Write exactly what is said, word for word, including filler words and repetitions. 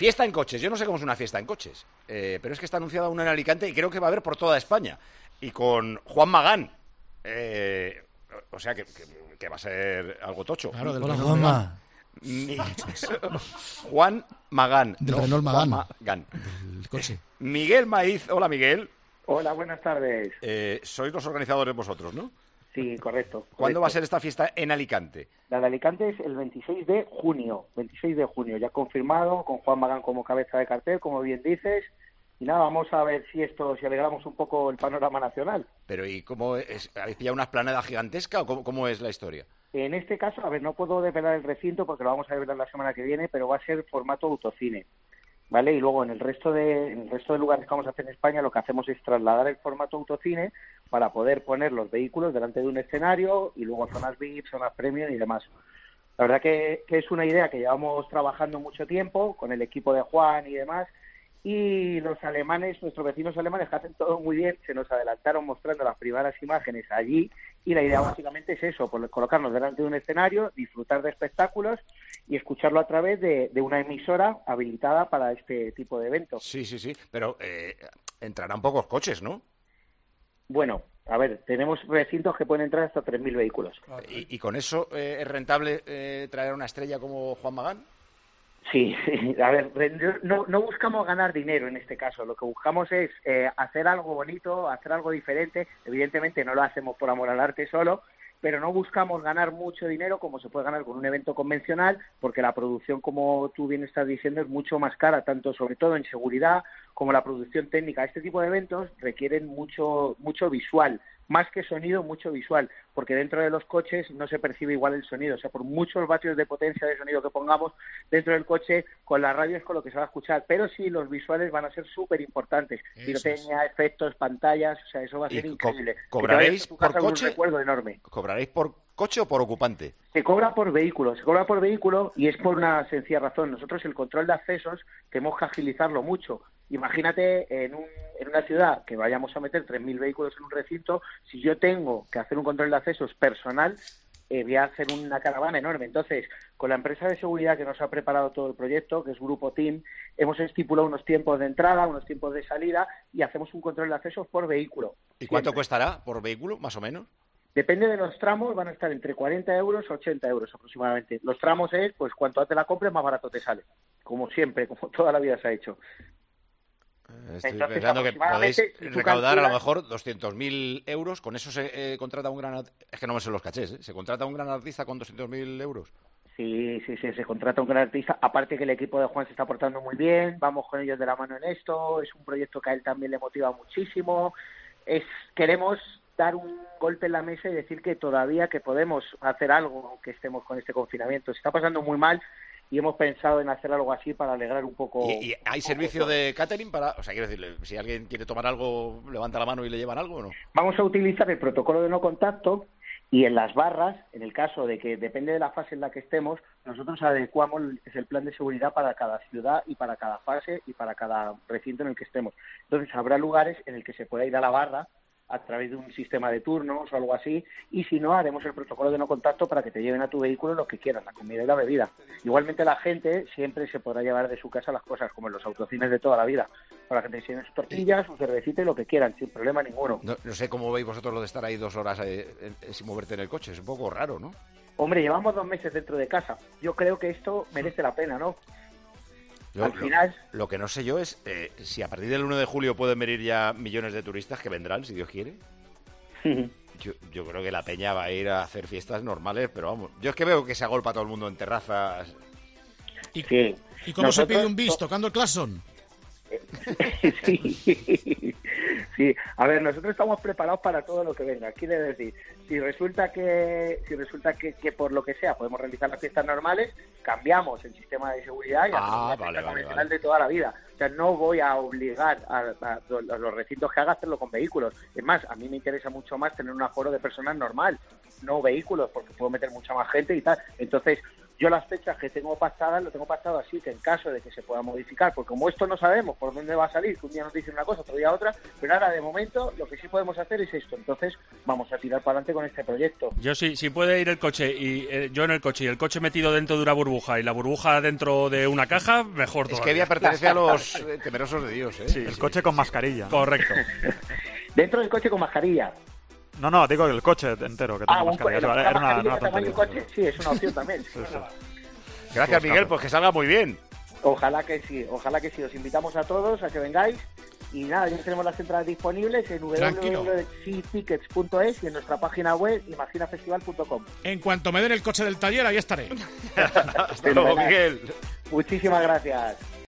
Fiesta en coches. Yo no sé cómo es una fiesta en coches, eh, pero es que está anunciada una en Alicante y creo que va a haber por toda España. Y con Juan Magán. Eh, o sea, que, que, que va a ser algo tocho. Claro, del Hola, Renault Juanma. Mi- Juan Magán. Del no, Renault Juan Magán. Magán. El coche. Miguel Maíz. Hola, Miguel. Hola, buenas tardes. Eh, sois los organizadores vosotros, ¿no? Sí, correcto. ¿Cuándo correcto. va a ser esta fiesta en Alicante? La de Alicante es el veintiséis de junio. veintiséis de junio, ya confirmado, con Juan Magán como cabeza de cartel, como bien dices. Y nada, vamos a ver si esto, si alegramos un poco el panorama nacional. Pero ¿y cómo es? ¿Habéis pillado una esplanada gigantesca o cómo, cómo es la historia? En este caso, a ver, no puedo desvelar el recinto porque lo vamos a desvelar la semana que viene, pero va a ser formato autocine, ¿vale? Y luego en el resto de en el resto de lugares que vamos a hacer en España, lo que hacemos es trasladar el formato autocine para poder poner los vehículos delante de un escenario y luego zonas V I P, zonas premium y demás. La verdad que, que es una idea que llevamos trabajando mucho tiempo con el equipo de Juan y demás. Y los alemanes, nuestros vecinos alemanes, que hacen todo muy bien, se nos adelantaron mostrando las primeras imágenes allí, y la idea básicamente es eso, pues colocarnos delante de un escenario, disfrutar de espectáculos y escucharlo a través de, de una emisora habilitada para este tipo de eventos. Sí, sí, sí, pero eh, entrarán pocos coches, ¿no? Bueno, a ver, tenemos recintos que pueden entrar hasta tres mil vehículos. ¿Y, y con eso eh, es rentable eh, traer a una estrella como Juan Magán? Sí, a ver, no, no buscamos ganar dinero en este caso, lo que buscamos es eh, hacer algo bonito, hacer algo diferente. Evidentemente no lo hacemos por amor al arte solo, pero no buscamos ganar mucho dinero como se puede ganar con un evento convencional, porque la producción, como tú bien estás diciendo, es mucho más cara, tanto sobre todo en seguridad como la producción técnica. Este tipo de eventos requieren mucho, mucho visual, más que sonido, mucho visual, porque dentro de los coches no se percibe igual el sonido. O sea, por muchos vatios de potencia de sonido que pongamos dentro del coche, con la radio es con lo que se va a escuchar. Pero sí, los visuales van a ser súper importantes. Pirotecnia, es. efectos, pantallas, o sea, eso va a ser increíble. Co ¿Cobraréis por casa coche? Un recuerdo enorme. ¿Cobraréis por coche o por ocupante? Se cobra por vehículo, se cobra por vehículo y es por una sencilla razón. Nosotros el control de accesos tenemos que agilizarlo mucho. Imagínate en, un, en una ciudad que vayamos a meter tres mil vehículos en un recinto, si yo tengo que hacer un control de accesos personal, eh, voy a hacer una caravana enorme. Entonces, con la empresa de seguridad que nos ha preparado todo el proyecto, que es Grupo Team, hemos estipulado unos tiempos de entrada, unos tiempos de salida y hacemos un control de accesos por vehículo. ¿Y cuánto costará por vehículo, más o menos? Depende de los tramos, van a estar entre cuarenta euros y ochenta euros aproximadamente. Los tramos es, pues, cuanto antes la compres, más barato te sale. Como siempre, como toda la vida se ha hecho. Estoy Entonces, pensando que podéis si tú recaudar a lo calculas- mejor doscientos mil euros. ¿Con eso se eh, contrata un gran... art- Es que no me sé los cachés, ¿eh? ¿Se contrata un gran artista con doscientos mil euros? Sí, sí, sí, se contrata un gran artista. Aparte que el equipo de Juan se está portando muy bien, vamos con ellos de la mano en esto. Es un proyecto que a él también le motiva muchísimo. Es Queremos dar un golpe en la mesa y decir que todavía que podemos hacer algo, aunque estemos con este confinamiento. Se está pasando muy mal y hemos pensado en hacer algo así para alegrar un poco... ¿Y, y hay servicio de catering para...? O sea, quiero decirle, si alguien quiere tomar algo, levanta la mano y le llevan algo, ¿o no? Vamos a utilizar el protocolo de no contacto y en las barras, en el caso de que depende de la fase en la que estemos, nosotros adecuamos el plan de seguridad para cada ciudad y para cada fase y para cada recinto en el que estemos. Entonces habrá lugares en el que se pueda ir a la barra a través de un sistema de turnos o algo así, y si no, haremos el protocolo de no contacto para que te lleven a tu vehículo lo que quieras, la comida y la bebida. Igualmente la gente siempre se podrá llevar de su casa las cosas, como en los autocines de toda la vida, para la gente que tiene sus tortillas, su cervecita y lo que quieran, sin problema ninguno. No, no sé cómo veis vosotros lo de estar ahí dos horas eh, eh, sin moverte en el coche, es un poco raro, ¿no? Hombre, llevamos dos meses dentro de casa, yo creo que esto merece la pena, ¿no? Yo, Al final... Lo, lo que no sé yo es eh, si a partir del uno de julio pueden venir ya millones de turistas, que vendrán, si Dios quiere. Yo, yo creo que la peña va a ir a hacer fiestas normales, pero vamos, yo es que veo que se agolpa todo el mundo en terrazas. ¿Y, Sí. ¿y cómo Nosotros- se pide un bis? ¿Tocando el claxon? Sí, sí. A ver, nosotros estamos preparados para todo lo que venga. Quiere decir, si resulta que si resulta que, que por lo que sea podemos realizar las fiestas normales, cambiamos el sistema de seguridad y Ah, hacemos la vale, fiesta vale, convencional vale. de toda la vida. O sea, no voy a obligar a, a- a los recintos que haga a hacerlo con vehículos. Es más, a mí me interesa mucho más tener un aforo de personas normal, no vehículos, porque puedo meter mucha más gente y tal. Entonces, Yo las fechas que tengo pactadas, lo tengo pactado así, que en caso de que se pueda modificar, porque como esto no sabemos por dónde va a salir, que un día nos dicen una cosa, otro día otra, pero ahora de momento lo que sí podemos hacer es esto. Entonces vamos a tirar para adelante con este proyecto. Yo sí, si puede ir el coche y eh, yo en el coche y el coche metido dentro de una burbuja y la burbuja dentro de una caja, mejor todavía. Es que ella pertenece a los eh, temerosos de Dios, ¿eh? Sí, el sí. coche con mascarilla. Correcto. Dentro del coche con mascarilla. No, no, digo el coche entero que tenga Ah, un co- mascarilla. la Era una, mascarilla una de tamaño tontería. coche, sí, es una opción también. Sí, sí. Gracias, Miguel, pues que salga muy bien. Ojalá que sí, ojalá que sí. Os invitamos a todos a que vengáis. Y nada, ya tenemos las entradas disponibles en w w w punto c tickets punto es y en nuestra página web imagina festival punto com. En cuanto me den el coche del taller, ahí estaré. Hasta luego, Miguel. Muchísimas gracias.